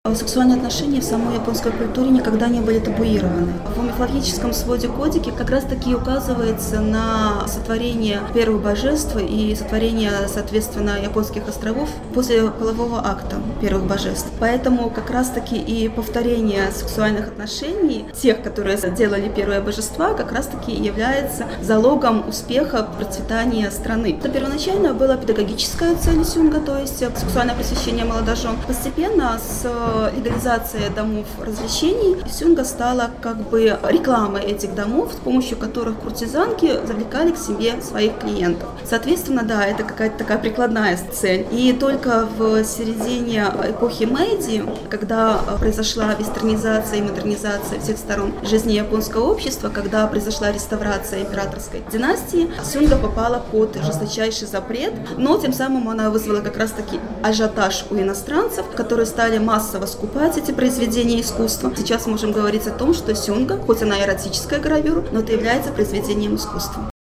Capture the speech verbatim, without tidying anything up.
Сексуальные отношения в самой японской культуре никогда не были табуированы. В мифологическом своде кодики как раз таки указывается на сотворение первых божеств и сотворение, соответственно, японских островов после полового акта первых божеств. Поэтому как раз таки и повторение сексуальных отношений тех, которые сделали первые божества, как раз таки является залогом успеха, процветания страны. Это первоначально была педагогическая цель сюнга, то есть сексуальное просвещение молодожен. Постепенно с легализацией домов развлечений сюнга стала как бы рекламой этих домов, с помощью которых куртизанки завлекали к себе своих клиентов. Соответственно, да, это какая-то такая прикладная цель. И только в середине эпохи Мэйдзи, когда произошла вестернизация и модернизация всех сторон жизни японского общества, когда произошла реставрация императорской династии, сюнга попала под жесточайший запрет, но тем самым она вызвала как раз-таки ажиотаж у иностранцев, которые стали массово скупать эти произведения искусства. Сейчас можем говорить о том, что сюнга, хоть она эротическая гравюра, но это является произведением искусства.